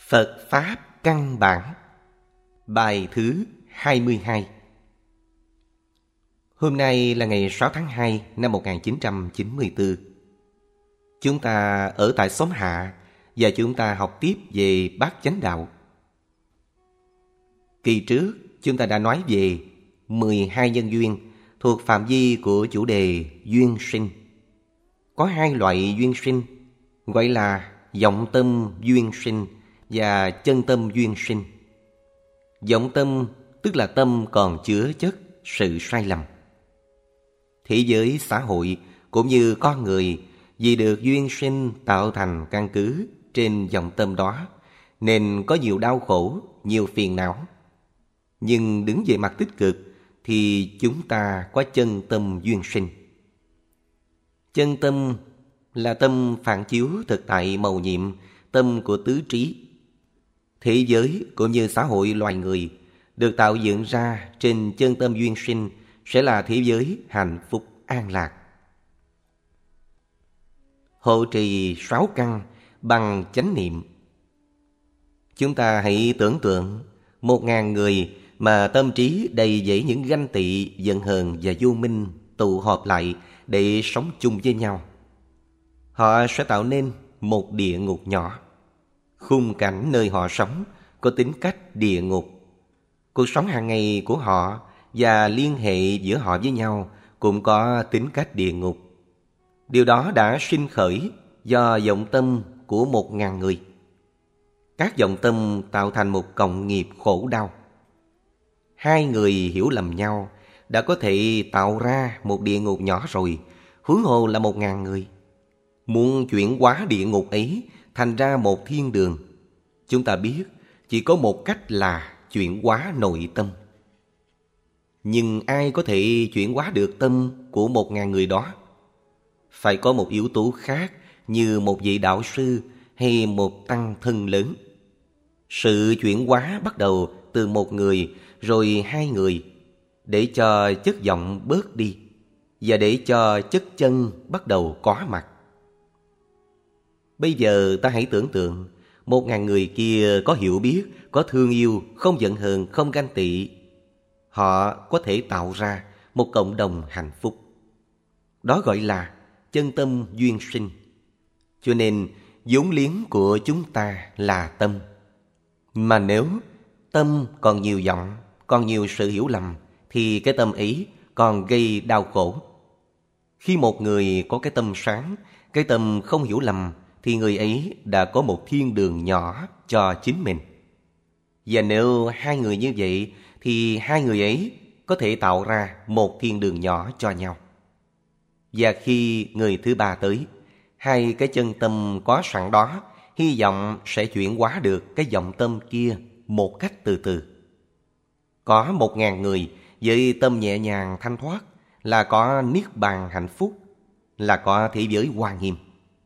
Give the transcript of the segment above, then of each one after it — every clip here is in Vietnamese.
Phật Pháp Căn Bản. Bài thứ 22. Hôm nay là ngày 6 tháng 2 năm 1994. Chúng ta ở tại xóm Hạ và chúng ta học tiếp về Bát Chánh Đạo. Kỳ trước chúng ta đã nói về 12 nhân duyên thuộc phạm vi của chủ đề duyên sinh. Có hai loại duyên sinh, gọi là vọng tâm duyên sinh và chân tâm duyên sinh. Vọng tâm tức là tâm còn chứa chất sự sai lầm. Thế giới xã hội cũng như con người vì được duyên sinh tạo thành căn cứ trên vọng tâm đó nên có nhiều đau khổ, nhiều phiền não. Nhưng đứng về mặt tích cực thì chúng ta có chân tâm duyên sinh. Chân tâm là tâm phản chiếu thực tại mầu nhiệm, tâm của tứ trí. Thế giới cũng như xã hội loài người được tạo dựng ra trên chân tâm duyên sinh sẽ là thế giới hạnh phúc an lạc. Hộ trì 6 căn bằng chánh niệm. Chúng ta hãy tưởng tượng 1.000 người mà tâm trí đầy dẫy những ganh tị, giận hờn và vô minh tụ họp lại để sống chung với nhau. Họ sẽ tạo nên một địa ngục nhỏ. Khung cảnh nơi họ sống có tính cách địa ngục. Cuộc sống hàng ngày của họ và liên hệ giữa họ với nhau cũng có tính cách địa ngục. Điều đó đã sinh khởi do vọng tâm của 1.000 người. Các vọng tâm tạo thành một cộng nghiệp khổ đau. Hai người hiểu lầm nhau đã có thể tạo ra một địa ngục nhỏ rồi, huống hồ là 1.000 người. Muốn chuyển hóa địa ngục ấy thành ra một thiên đường, chúng ta biết chỉ có một cách là chuyển hóa nội tâm. Nhưng ai có thể chuyển hóa được tâm của 1.000 người đó? Phải có một yếu tố khác như một vị đạo sư hay một tăng thân lớn. Sự chuyển hóa bắt đầu từ một người rồi hai người, để cho chất vọng bớt đi và để cho chất chân bắt đầu có mặt. Bây giờ ta hãy tưởng tượng 1.000 người kia có hiểu biết, có thương yêu, không giận hờn, không ganh tị. Họ có thể tạo ra một cộng đồng hạnh phúc. Đó gọi là chân tâm duyên sinh. Cho nên vốn liếng của chúng ta là tâm. Mà nếu tâm còn nhiều vọng, còn nhiều sự hiểu lầm, thì cái tâm ấy còn gây đau khổ. Khi một người có cái tâm sáng, cái tâm không hiểu lầm, thì người ấy đã có một thiên đường nhỏ cho chính mình. Và nếu hai người như vậy, thì hai người ấy có thể tạo ra một thiên đường nhỏ cho nhau. Và khi người thứ ba tới, hai cái chân tâm có sẵn đó hy vọng sẽ chuyển hóa được cái vọng tâm kia một cách từ từ. Có 1.000 người với tâm nhẹ nhàng thanh thoát là có niết bàn hạnh phúc, là có thế giới hoa nghiêm.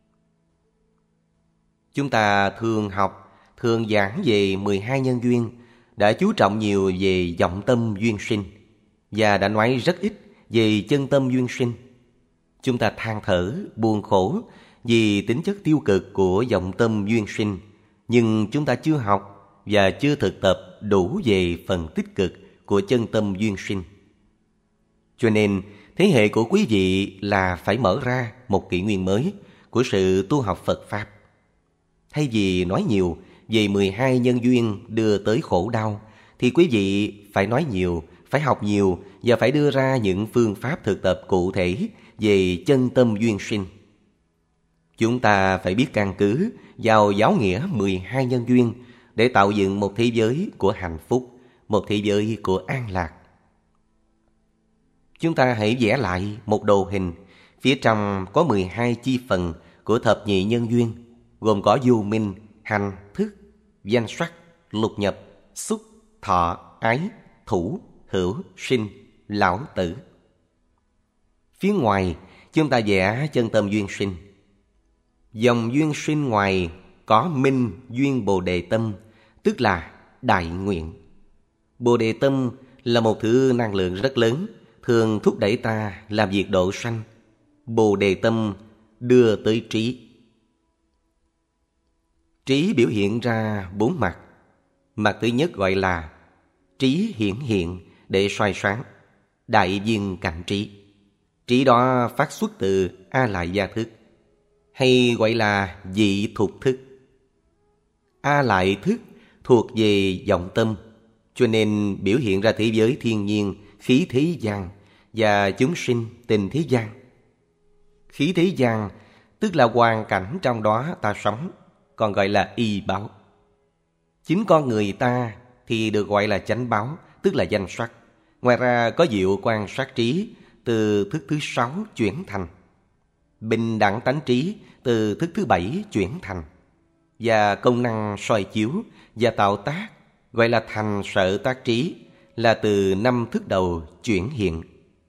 Chúng ta thường học, thường giảng về 12 nhân duyên, đã chú trọng nhiều về vọng tâm duyên sinh và đã nói rất ít về chân tâm duyên sinh. Chúng ta than thở, buồn khổ vì tính chất tiêu cực của vọng tâm duyên sinh, nhưng chúng ta chưa học và chưa thực tập đủ về phần tích cực của chân tâm duyên sinh. Cho nên, thế hệ của quý vị là phải mở ra một kỷ nguyên mới của sự tu học Phật Pháp. Thay vì nói nhiều về 12 nhân duyên đưa tới khổ đau, thì quý vị phải nói nhiều, phải học nhiều và phải đưa ra những phương pháp thực tập cụ thể về chân tâm duyên sinh. Chúng ta phải biết căn cứ vào giáo nghĩa 12 nhân duyên để tạo dựng một thế giới của hạnh phúc, một thế giới của an lạc. Chúng ta hãy vẽ lại một đồ hình. Phía trong có 12 chi phần của thập nhị nhân duyên, gồm có vô minh, hành, thức, danh sắc, lục nhập, xúc, thọ, ái, thủ, hữu, sinh, lão tử. Phía ngoài chúng ta vẽ chân tâm duyên sinh. Dòng duyên sinh ngoài có minh duyên bồ đề tâm, tức là đại nguyện. Bồ đề tâm là một thứ năng lượng rất lớn, thường thúc đẩy ta làm việc độ sanh. Bồ đề tâm đưa tới trí. Trí biểu hiện ra 4 mặt. Mặt thứ nhất gọi là trí hiển hiện để soi sáng, đại viên cảnh trí. Trí đó phát xuất từ A Lại Gia thức, hay gọi là dị thục thức. A Lại thức thuộc về vọng tâm, cho nên biểu hiện ra thế giới thiên nhiên, khí thế gian và chúng sinh tình thế gian. Khí thế gian tức là hoàn cảnh trong đó ta sống, còn gọi là y báo. Chính con người ta thì được gọi là chánh báo, tức là danh sắc. Ngoài ra có diệu quan sát trí từ thức thứ 6 chuyển thành, bình đẳng tánh trí từ thức thứ 7 chuyển thành, và công năng soi chiếu và tạo tác gọi là thành sở tác trí là từ 5 thức đầu chuyển hiện.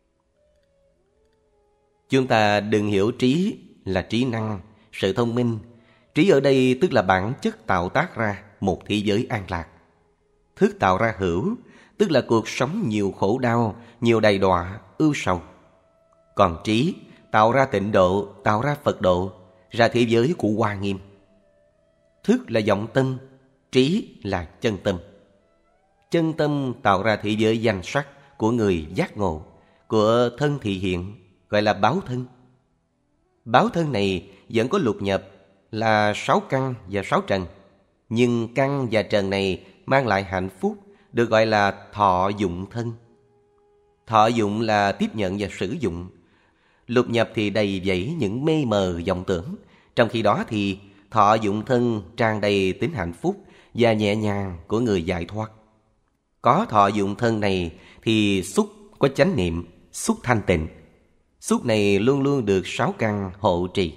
Chúng ta đừng hiểu trí là trí năng, sự thông minh. Trí ở đây tức là bản chất tạo tác ra một thế giới an lạc. Thức tạo ra hữu, tức là cuộc sống nhiều khổ đau, nhiều đầy đọa, ưu sầu. Còn trí tạo ra tịnh độ, tạo ra Phật độ, ra thế giới của Hoa Nghiêm. Thức là vọng tâm, trí là chân tâm. Chân tâm tạo ra thế giới danh sắc của người giác ngộ, của thân thị hiện, gọi là báo thân. Báo thân này vẫn có lục nhập là 6 căn và 6 trần, nhưng căn và trần này mang lại hạnh phúc, được gọi là thọ dụng thân. Thọ dụng là tiếp nhận và sử dụng. Lục nhập thì đầy dẫy những mê mờ vọng tưởng, trong khi đó thì thọ dụng thân tràn đầy tính hạnh phúc và nhẹ nhàng của người giải thoát. Có thọ dụng thân này thì xúc có chánh niệm, xúc thanh tịnh. Xúc này luôn luôn được 6 căn hộ trì.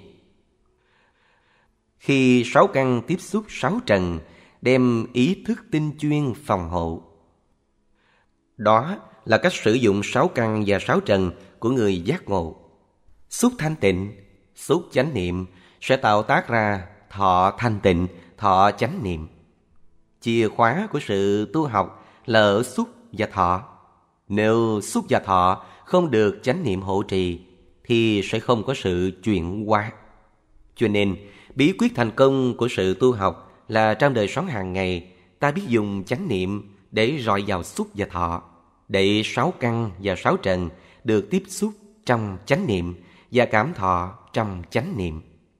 Khi 6 căn tiếp xúc 6 trần, đem ý thức tinh chuyên phòng hộ. Đó là cách sử dụng 6 căn và 6 trần của người giác ngộ. Xúc thanh tịnh, xúc chánh niệm sẽ tạo tác ra thọ thanh tịnh, thọ chánh niệm. Chìa khóa của sự tu học là ở xúc và thọ. Nếu xúc và thọ không được chánh niệm hộ trì thì sẽ không có sự chuyển hóa. Cho nên bí quyết thành công của sự tu học là trong đời sống hàng ngày ta biết dùng chánh niệm để rọi vào xúc và thọ, để 6 căn và 6 trần được tiếp xúc trong chánh niệm và cảm thọ trong chánh niệm.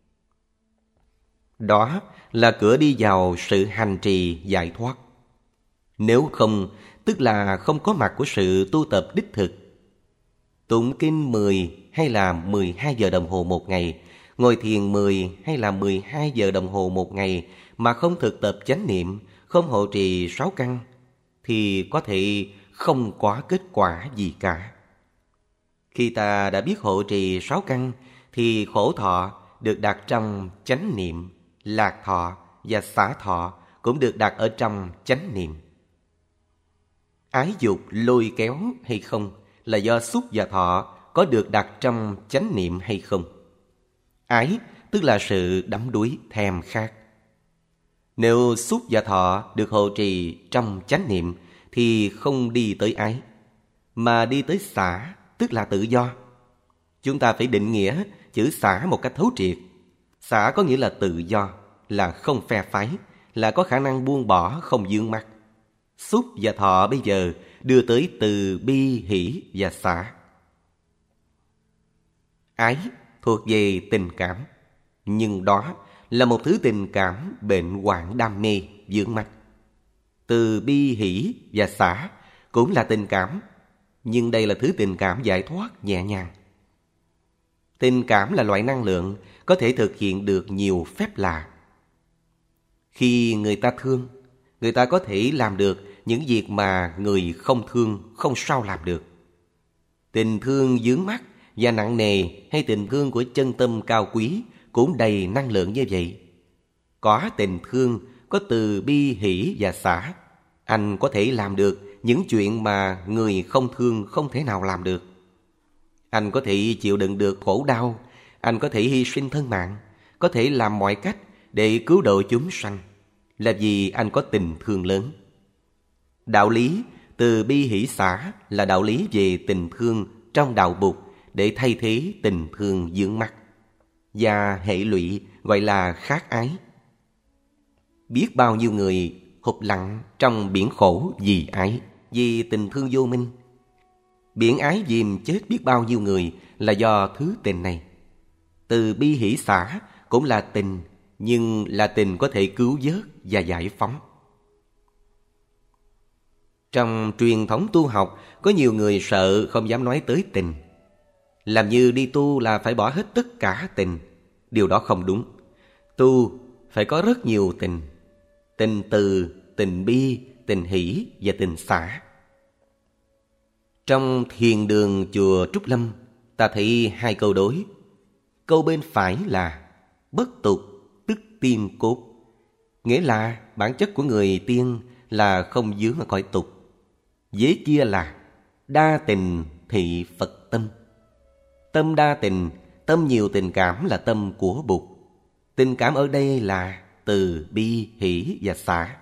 Đó là cửa đi vào sự hành trì giải thoát. Nếu không, tức là không có mặt của sự tu tập đích thực. Tụng kinh 10 hay là 12 giờ đồng hồ một ngày, ngồi thiền 10 hay là 12 giờ đồng hồ một ngày mà không thực tập chánh niệm, không hộ trì 6 căn, thì có thể không có kết quả gì cả. Khi ta đã biết hộ trì 6 căn, thì khổ thọ được đặt trong chánh niệm, lạc thọ và xả thọ cũng được đặt ở trong chánh niệm. Ái dục lôi kéo hay không là do xúc và thọ có được đặt trong chánh niệm hay không. Ái tức là sự đắm đuối thèm khát. Nếu xúc và thọ được hộ trì trong chánh niệm thì không đi tới ái, mà đi tới xả, tức là tự do. Chúng ta phải định nghĩa chữ xả một cách thấu triệt. Xả có nghĩa là tự do, là không phe phái, là có khả năng buông bỏ, không vướng mắc. Xúc và thọ bây giờ đưa tới từ bi hỷ và xả. Ái thuộc về tình cảm, nhưng đó là một thứ tình cảm bệnh hoạn đam mê vướng mắc. Từ bi hỷ và xả cũng là tình cảm, nhưng đây là thứ tình cảm giải thoát nhẹ nhàng. Tình cảm là loại năng lượng có thể thực hiện được nhiều phép lạ. Khi người ta thương, người ta có thể làm được những việc mà người không thương không sao làm được. Tình thương vướng mắc và nặng nề hay tình thương của chân tâm cao quý cũng đầy năng lượng như vậy. Có tình thương, có từ bi hỷ và xả, anh có thể làm được những chuyện mà người không thương không thể nào làm được. Anh có thể chịu đựng được khổ đau, anh có thể hy sinh thân mạng, có thể làm mọi cách để cứu độ chúng sanh, là vì anh có tình thương lớn. Đạo lý từ bi hỷ xả là đạo lý về tình thương trong đạo Bụt để thay thế tình thương vướng mắc, và hệ lụy gọi là khát ái. Biết bao nhiêu người hụp lặng trong biển khổ vì ái, vì tình thương vô minh. Biển ái dìm chết biết bao nhiêu người là do thứ tình này. Từ bi hỷ xả cũng là tình, nhưng là tình có thể cứu vớt và giải phóng. Trong truyền thống tu học, có nhiều người sợ không dám nói tới tình. Làm như đi tu là phải bỏ hết tất cả tình. Điều đó không đúng. Tu phải có rất nhiều tình. Tình từ, tình bi, tình hỷ và tình xả. Trong thiền đường chùa Trúc Lâm, ta thấy hai câu đối. Câu bên phải là bất tục tức tiên cốt, nghĩa là bản chất của người tiên là không vướng ở cõi tục. Vế kia là đa tình thị Phật tâm. Tâm đa tình, tâm nhiều tình cảm là tâm của Bụt. Tình cảm ở đây là từ bi, hỷ và xả.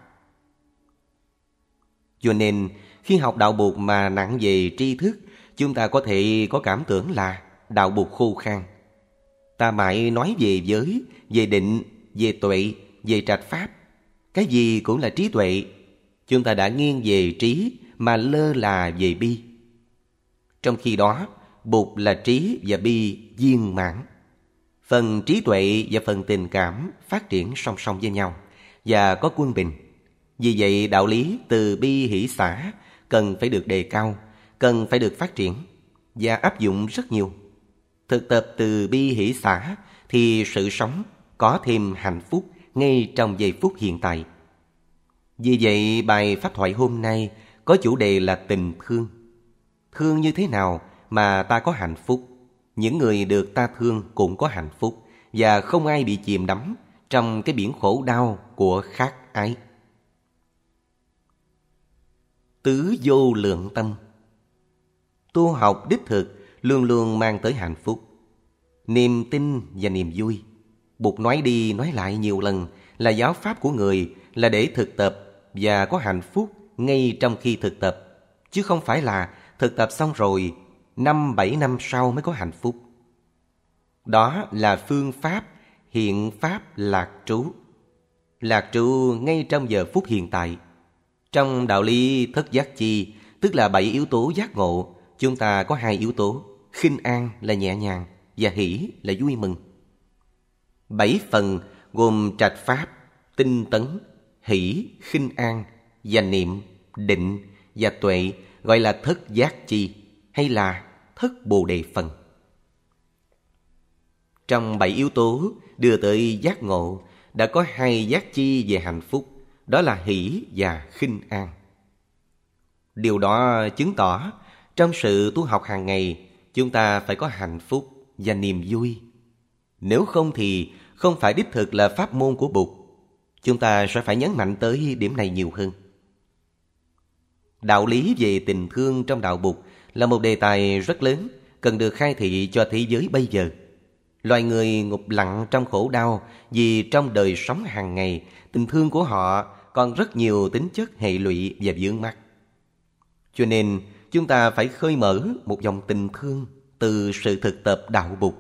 Cho nên khi học đạo Bụt mà nặng về tri thức, chúng ta có thể có cảm tưởng là đạo Bụt khô khan. Ta mãi nói về giới, về định, về tuệ, về trạch pháp. Cái gì cũng là trí tuệ. Chúng ta đã nghiêng về trí mà lơ là về bi. Trong khi đó, Bụt là trí và bi viên mãn. Phần trí tuệ và phần tình cảm phát triển song song với nhau và có quân bình. Vì vậy đạo lý từ bi hỷ xả cần phải được đề cao, cần phải được phát triển và áp dụng rất nhiều. Thực tập từ bi hỷ xả thì sự sống có thêm hạnh phúc ngay trong giây phút hiện tại. Vì vậy bài pháp thoại hôm nay có chủ đề là tình thương. Thương như thế nào mà ta có hạnh phúc? Những người được ta thương cũng có hạnh phúc và không ai bị chìm đắm trong cái biển khổ đau của khát ái. Tứ vô lượng tâm. Tu học đích thực luôn luôn mang tới hạnh phúc, niềm tin và niềm vui. Bụt nói đi nói lại nhiều lần là giáo pháp của người là để thực tập và có hạnh phúc ngay trong khi thực tập, chứ không phải là thực tập xong rồi 5-7 năm sau mới có hạnh phúc. Đó là phương pháp hiện pháp lạc trú. Lạc trú ngay trong giờ phút hiện tại. Trong đạo lý thất giác chi, tức là 7 yếu tố giác ngộ, chúng ta có 2 yếu tố. Khinh an là nhẹ nhàng và hỷ là vui mừng. 7 phần gồm trạch pháp, tinh tấn, hỷ, khinh an và niệm, định và tuệ gọi là thất giác chi hay là thất bồ đề phần. Trong 7 yếu tố đưa tới giác ngộ đã có 2 giác chi về hạnh phúc, đó là hỷ và khinh an. Điều đó chứng tỏ trong sự tu học hàng ngày chúng ta phải có hạnh phúc và niềm vui. Nếu không thì không phải đích thực là pháp môn của Bụt. Chúng ta sẽ phải nhấn mạnh tới điểm này nhiều hơn. Đạo lý về tình thương trong đạo Bụt là một đề tài rất lớn, cần được khai thị cho thế giới bây giờ. Loài người ngụp lặng trong khổ đau vì trong đời sống hàng ngày, tình thương của họ còn rất nhiều tính chất hệ lụy và vướng mắc. Cho nên chúng ta phải khơi mở một dòng tình thương từ sự thực tập đạo Bụt.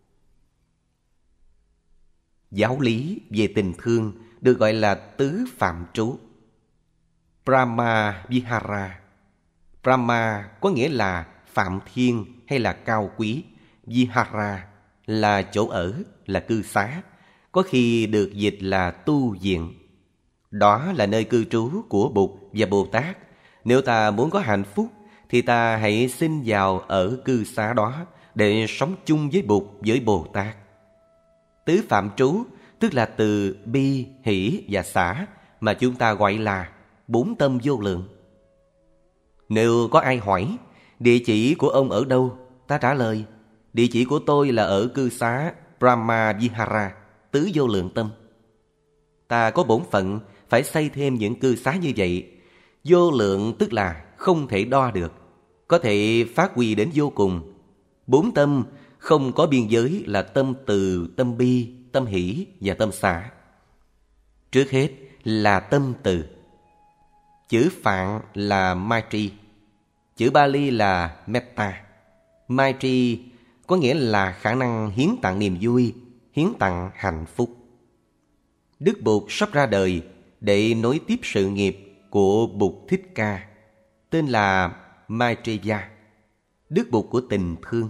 Giáo lý về tình thương được gọi là tứ phạm trú. Brahma Vihara. Brahma có nghĩa là phạm thiên hay là cao quý. Vihara là chỗ ở, là cư xá, có khi được dịch là tu viện. Đó là nơi cư trú của Bụt và Bồ Tát. Nếu ta muốn có hạnh phúc thì ta hãy xin vào ở cư xá đó để sống chung với Bụt, với Bồ Tát. Tứ phạm trú tức là từ bi, hỷ và xả mà chúng ta gọi là 4 tâm vô lượng. Nếu có ai hỏi địa chỉ của ông ở đâu, ta trả lời địa chỉ của tôi là ở cư xá Brahma Vihara, tứ vô lượng tâm. Ta có bổn phận phải xây thêm những cư xá như vậy. Vô lượng tức là không thể đo được, có thể phát huy đến vô cùng. 4 tâm không có biên giới là tâm từ, tâm bi, tâm hỷ và tâm xả. Trước hết là tâm từ. Chữ Phạn là Maitri, chữ Bali là Metta. Maitri có nghĩa là khả năng hiến tặng niềm vui, hiến tặng hạnh phúc. Đức Bụt sắp ra đời để nối tiếp sự nghiệp của Bụt Thích Ca, tên là Maitreya, Đức Bụt của tình thương.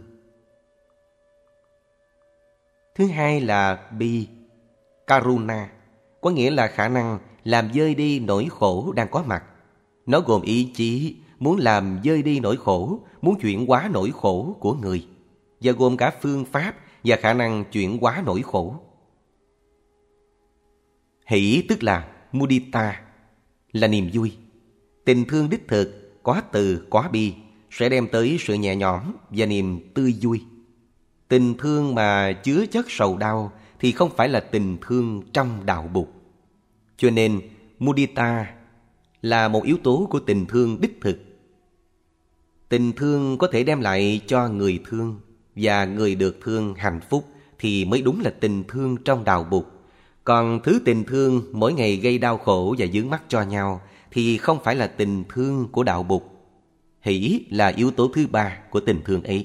Thứ hai là Bi, Karuna, có nghĩa là khả năng làm vơi đi nỗi khổ đang có mặt. Nó gồm ý chí muốn làm vơi đi nỗi khổ, muốn chuyển hóa nỗi khổ của người, và gồm cả phương pháp và khả năng chuyển hóa nỗi khổ. Hỷ tức là mudita, là niềm vui. Tình thương đích thực, có từ, có bi, sẽ đem tới sự nhẹ nhõm và niềm tươi vui. Tình thương mà chứa chất sầu đau thì không phải là tình thương trong đạo Bụt. Cho nên mudita là một yếu tố của tình thương đích thực. Tình thương có thể đem lại cho người thương và người được thương hạnh phúc thì mới đúng là tình thương trong đạo Bụt. Còn thứ tình thương mỗi ngày gây đau khổ và vướng mắc cho nhau thì không phải là tình thương của đạo Bụt. Hỷ là yếu tố thứ ba của tình thương ấy.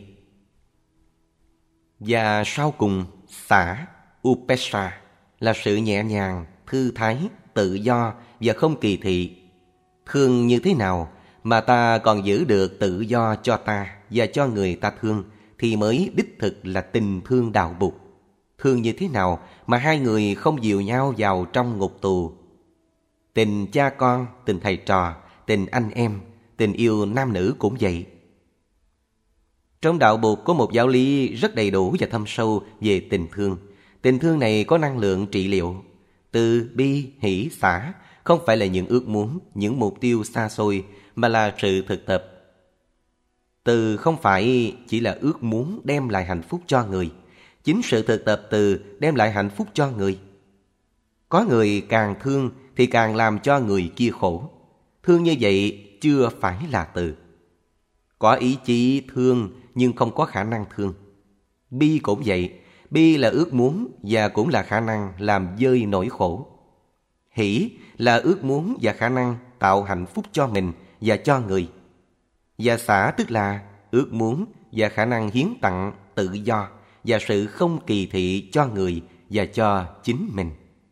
Và sau cùng, xả, upesha, là sự nhẹ nhàng, thư thái, tự do và không kỳ thị. Thương như thế nào mà ta còn giữ được tự do cho ta và cho người ta thương thì mới đích thực là tình thương đạo Bụt. Thương như thế nào mà hai người không dìu nhau vào trong ngục tù. Tình cha con, tình thầy trò, tình anh em, tình yêu nam nữ cũng vậy. Trong đạo Bụt có một giáo lý rất đầy đủ và thâm sâu về tình thương. Tình thương này có năng lượng trị liệu. Từ bi, hỷ, xả không phải là những ước muốn, những mục tiêu xa xôi, mà là sự thực tập. Từ không phải chỉ là ước muốn đem lại hạnh phúc cho người. Chính sự thực tập từ đem lại hạnh phúc cho người. Có người càng thương thì càng làm cho người kia khổ. Thương như vậy chưa phải là từ. Có ý chí thương nhưng không có khả năng thương. Bi cũng vậy. Bi là ước muốn và cũng là khả năng làm vơi nỗi khổ. Hỷ là ước muốn và khả năng tạo hạnh phúc cho mình và cho người. Và xả tức là ước muốn và khả năng hiến tặng tự do và sự không kỳ thị cho người và cho chính mình.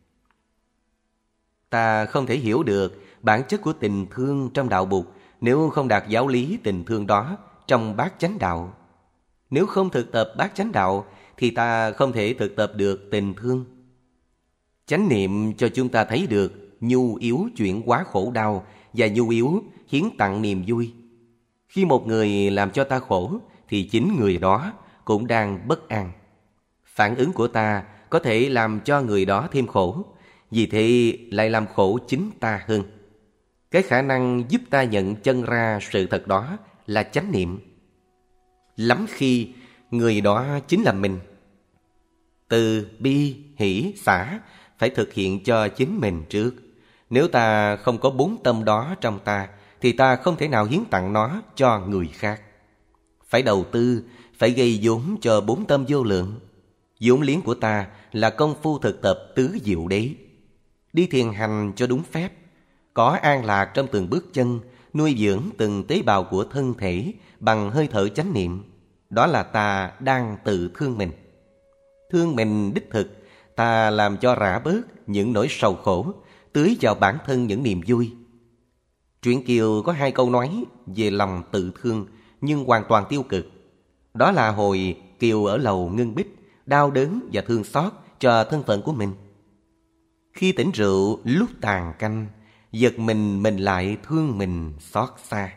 Ta không thể hiểu được bản chất của tình thương trong đạo Bụt nếu không đạt giáo lý tình thương đó trong bát chánh đạo. Nếu không thực tập bát chánh đạo thì ta không thể thực tập được tình thương. Chánh niệm cho chúng ta thấy được nhu yếu chuyển hóa khổ đau và nhu yếu hiến tặng niềm vui. Khi một người làm cho ta khổ thì chính người đó cũng đang bất an. Phản ứng của ta có thể làm cho người đó thêm khổ, vì thế lại làm khổ chính ta hơn. Cái khả năng giúp ta nhận chân ra sự thật đó là chánh niệm. Lắm khi người đó chính là mình. Từ bi, hỷ, xả phải thực hiện cho chính mình trước. Nếu ta không có bốn tâm đó trong ta thì ta không thể nào hiến tặng nó cho người khác. Phải đầu tư, phải gây vốn cho bốn tâm vô lượng. Vốn liếng của ta là công phu thực tập tứ diệu đế. Đi thiền hành cho đúng phép, có an lạc trong từng bước chân, nuôi dưỡng từng tế bào của thân thể bằng hơi thở chánh niệm. Đó là ta đang tự thương mình. Thương mình đích thực, ta làm cho rã bớt những nỗi sầu khổ, tưới vào bản thân những niềm vui. Truyện Kiều có hai câu nói về lòng tự thương nhưng hoàn toàn tiêu cực. Đó là hồi Kiều ở lầu ngưng bích, đau đớn và thương xót cho thân phận của mình. Khi tỉnh rượu lúc tàn canh, giật mình lại thương mình xót xa.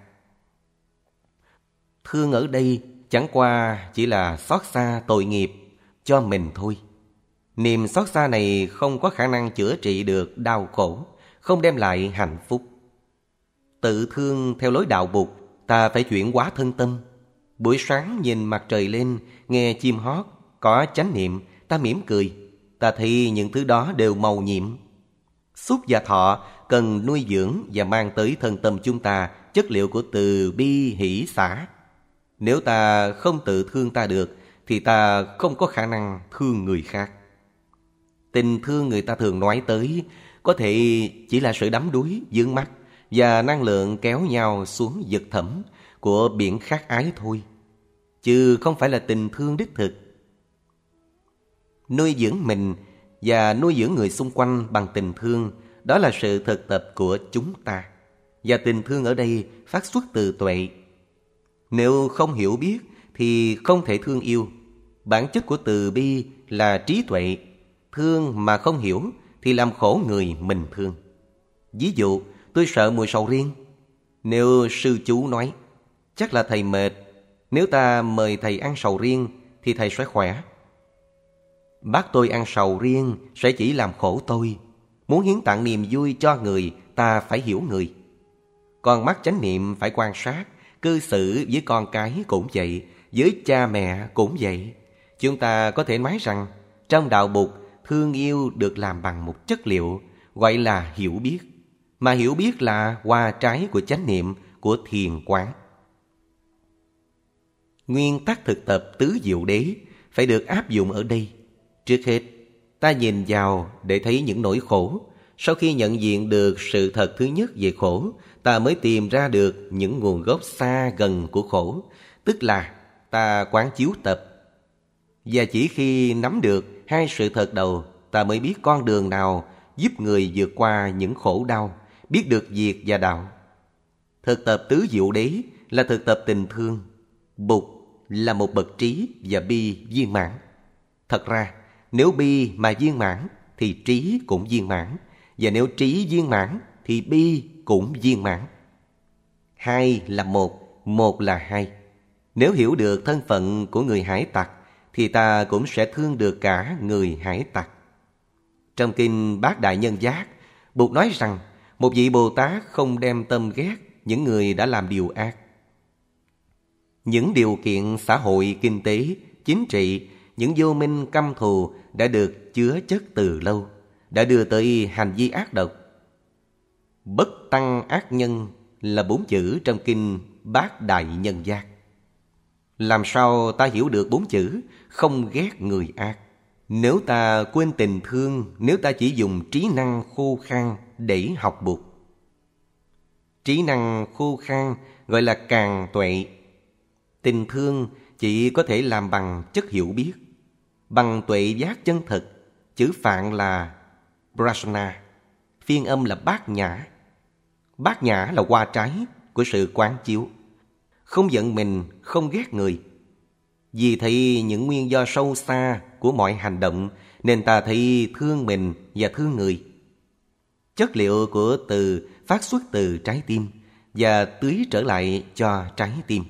Thương ở đây chẳng qua chỉ là xót xa tội nghiệp cho mình thôi. Niềm xót xa này không có khả năng chữa trị được đau khổ, không đem lại hạnh phúc. Tự thương theo lối đạo Bụt, ta phải chuyển hóa thân tâm. Buổi sáng nhìn mặt trời lên, nghe chim hót, có chánh niệm, ta mỉm cười. Ta thấy những thứ đó đều màu nhiệm. Xúc và thọ cần nuôi dưỡng và mang tới thân tâm chúng ta chất liệu của từ bi hỷ xả. Nếu ta không tự thương ta được thì ta không có khả năng thương người khác. Tình thương người ta thường nói tới có thể chỉ là sự đắm đuối, vướng mắc và năng lượng kéo nhau xuống vực thẳm của biển khát ái thôi, chứ không phải là tình thương đích thực. Nuôi dưỡng mình và nuôi dưỡng người xung quanh bằng tình thương đó là sự thực tập của chúng ta. Và tình thương ở đây phát xuất từ tuệ. Nếu không hiểu biết thì không thể thương yêu. Bản chất của từ bi là trí tuệ. Thương mà không hiểu thì làm khổ người mình thương. Ví dụ, tôi sợ mùi sầu riêng. Nếu sư chú nói, chắc là thầy mệt, nếu ta mời thầy ăn sầu riêng thì thầy sẽ khỏe. Bắt tôi ăn sầu riêng sẽ chỉ làm khổ tôi. Muốn hiến tặng niềm vui cho người, ta phải hiểu người. Con mắt chánh niệm phải quan sát, cư xử với con cái cũng vậy, với cha mẹ cũng vậy. Chúng ta có thể nói rằng trong đạo Bụt, thương yêu được làm bằng một chất liệu gọi là hiểu biết. Mà hiểu biết là hoa trái của chánh niệm, của thiền quán. Nguyên tắc thực tập tứ diệu đế phải được áp dụng ở đây. Trước hết, ta nhìn vào để thấy những nỗi khổ. Sau khi nhận diện được sự thật thứ nhất về khổ, ta mới tìm ra được những nguồn gốc xa gần của khổ, tức là ta quán chiếu tập. Và chỉ khi nắm được hai sự thật đầu, ta mới biết con đường nào giúp người vượt qua những khổ đau, biết được diệt và đạo. Thực tập tứ diệu đế là thực tập tình thương. Bụt là một bậc trí và bi viên mãn. Thật ra, nếu bi mà viên mãn thì trí cũng viên mãn, và nếu trí viên mãn thì bi cũng viên mãn. Hai là một, một là hai. Nếu hiểu được thân phận của người hải tặc thì ta cũng sẽ thương được cả người hải tặc. Trong kinh Bát Đại Nhân Giác, Bụt nói rằng một vị Bồ Tát không đem tâm ghét những người đã làm điều ác. Những điều kiện xã hội, kinh tế, chính trị, những vô minh căm thù đã được chứa chất từ lâu, đã đưa tới hành vi ác độc. Bất tăng ác nhân là 4 chữ trong kinh Bát Đại Nhân Giác. Làm sao ta hiểu được 4 chữ không ghét người ác? Nếu ta quên tình thương, nếu ta chỉ dùng trí năng khô khan để học Bụt. Trí năng khô khan gọi là càn tuệ. Tình thương chỉ có thể làm bằng chất hiểu biết, bằng tuệ giác chân thực. Chữ Phạn là prajna, phiên âm là bát nhã. Bát nhã là hoa trái của sự quán chiếu. Không giận mình, không ghét người. Vì thấy những nguyên do sâu xa của mọi hành động nên ta thấy thương mình và thương người. Chất liệu của từ phát xuất từ trái tim và tưới trở lại cho trái tim.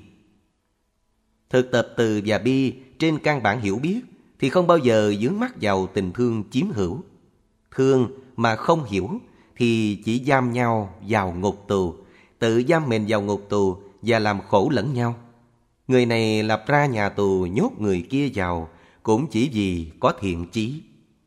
Thực tập từ và bi trên căn bản hiểu biết thì không bao giờ vướng mắc vào tình thương chiếm hữu. Thương mà không hiểu thì chỉ giam nhau vào ngục tù, tự giam mình vào ngục tù và làm khổ lẫn nhau. Người này lập ra nhà tù nhốt người kia vào cũng chỉ vì có thiện chí.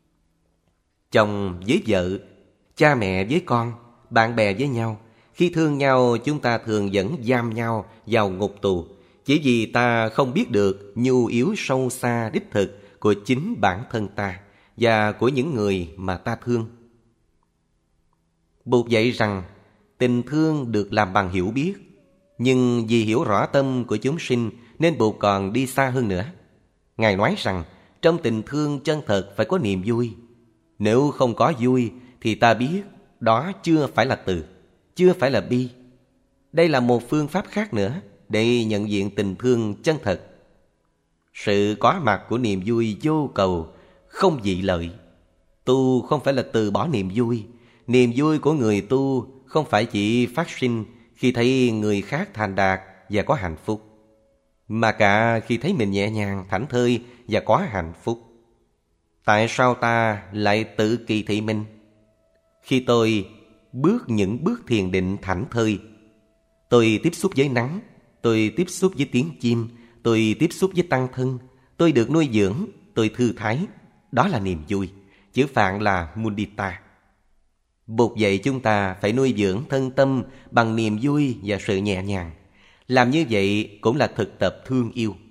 Chồng với vợ, cha mẹ với con, bạn bè với nhau, khi thương nhau chúng ta thường vẫn giam nhau vào ngục tù, chỉ vì ta không biết được nhu yếu sâu xa đích thực của chính bản thân ta và của những người mà ta thương. Bụt dạy rằng tình thương được làm bằng hiểu biết, nhưng vì hiểu rõ tâm của chúng sinh nên Bụt còn đi xa hơn nữa. Ngài nói rằng trong tình thương chân thật phải có niềm vui. Nếu không có vui thì ta biết đó chưa phải là từ, chưa phải là bi. Đây là một phương pháp khác nữa để nhận diện tình thương chân thật. Sự có mặt của niềm vui vô cầu, không dị lợi. Tu không phải là từ bỏ niềm vui. Niềm vui của người tu không phải chỉ phát sinh khi thấy người khác thành đạt và có hạnh phúc, mà cả khi thấy mình nhẹ nhàng, thảnh thơi và có hạnh phúc. Tại sao ta lại tự kỳ thị mình? Khi tôi bước những bước thiền định thảnh thơi, tôi tiếp xúc với nắng, tôi tiếp xúc với tiếng chim, tôi tiếp xúc với tăng thân, tôi được nuôi dưỡng, tôi thư thái. Đó là niềm vui. Chữ Phạn là mudita. Bụt dạy chúng ta phải nuôi dưỡng thân tâm bằng niềm vui và sự nhẹ nhàng. Làm như vậy cũng là thực tập thương yêu.